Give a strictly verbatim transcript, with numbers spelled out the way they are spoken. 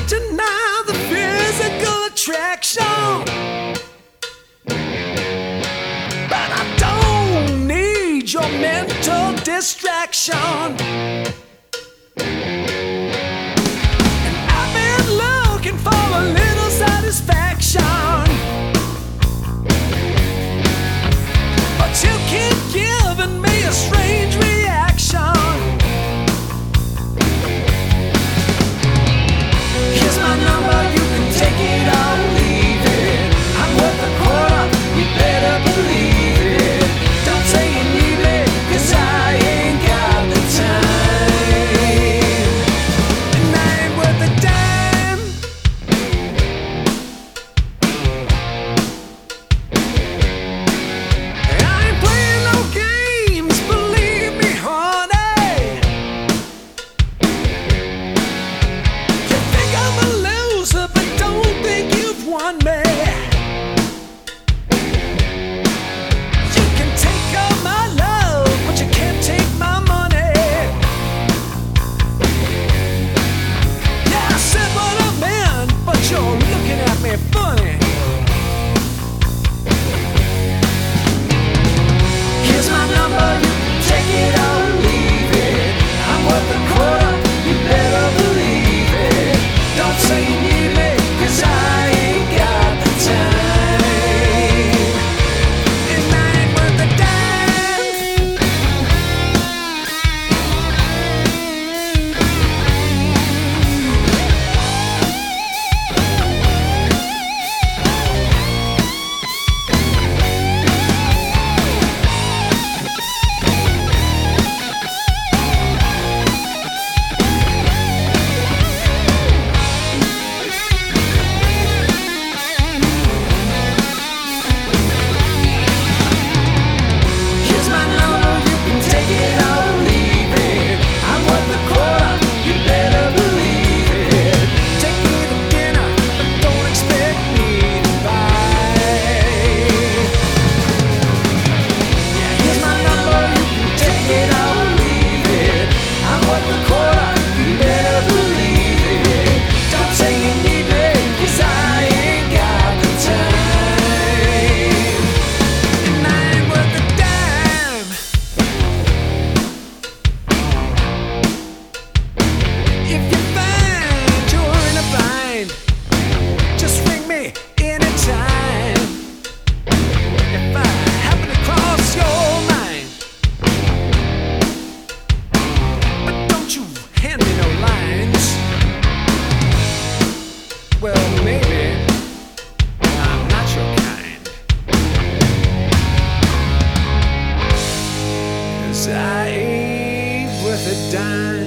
can't deny the physical attraction, but I don't need your mental distraction. And I've been looking for a little satisfaction, but you keep giving me a strange reaction. Here's my number, you can take it or leave it. I'm worth a quarter, you better believe it. Don't say you need me, 'cause I ain't got the time, and I ain't worth a dime. I ain't playing no games, believe me, honey. You think I'm a loser, but don't think you've won me. You can take all my love, but you can't take my money. Yeah, I said what I meant, but you're looking at me funny. Here's my number, you can take it or leave it. I'm worth a quarter, you better believe it. Don't say you need me, 'cause I ain't got the time, and I ain't worth a dime. Here's my number, you can take it or leave it. I'm worth a quarter, you better believe it. Take me to dinner, but don't expect me to buy. Yeah, here's my number, you can take it or leave it. I'm worth a quarter, you better believe it. Don't say you need me, 'cause I ain't got the time, and I ain't worth a dime. If you find you're in a bind, just ring me anytime. If I happen to cross your mind, but don't you hand me no lines. Well, maybe I'm not your kind, 'cause I ain't worth a dime.